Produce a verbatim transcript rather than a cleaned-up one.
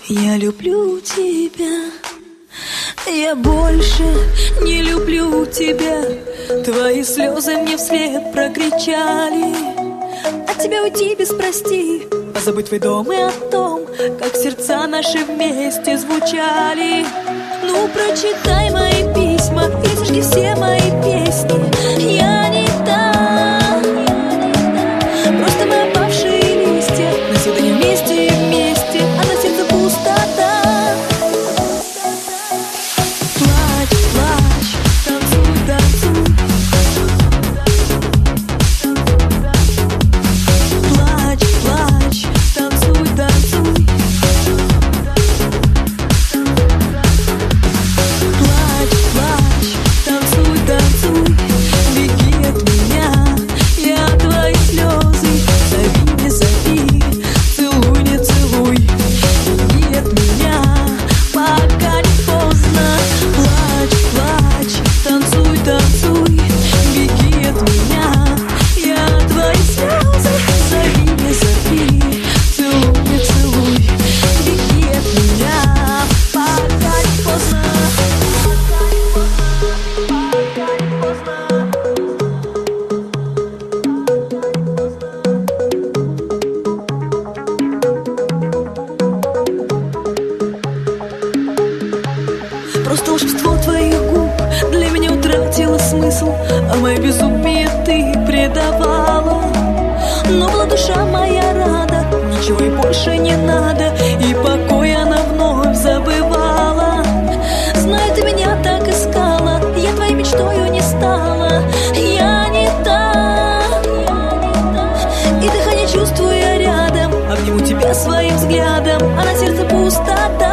Я люблю тебя, я больше не люблю тебя. Твои слезы мне вслед прокричали: от тебя уйти без прости, позабыть твой дом и о том, как сердца наши вместе звучали. Ну прочитай мои письма и сожги все мои песни. Я не та, просто мы опавшие листья, навсегда не вместе и вместе, а на сердце пустота. Плачь, плачь, танцуй, танцуй. Плачь, плачь, танцуй, танцуй. Плачь, плачь, танцуй, танцуй. Беги от меня, я твои слезы. Зови, не зови, целуй, не целуй. Беги от меня, пока не поздно. Плачь, плачь, танцуй, танцуй. Беги от меня, я твои слезы. Зови, не зови, целуй, не целуй. Беги от меня, пока не поздно. Просто волшебство твоих губ для меня утратило смысл, а мое безумие ты предавала. Но была душа моя рада, ничего и больше не надо, и покой она вновь забывала. Знаю, ты меня так искала, я твоей мечтою не стала. Я не та, и дыхание чувствую я рядом, обниму тебя своим взглядом, а на сердце пустота.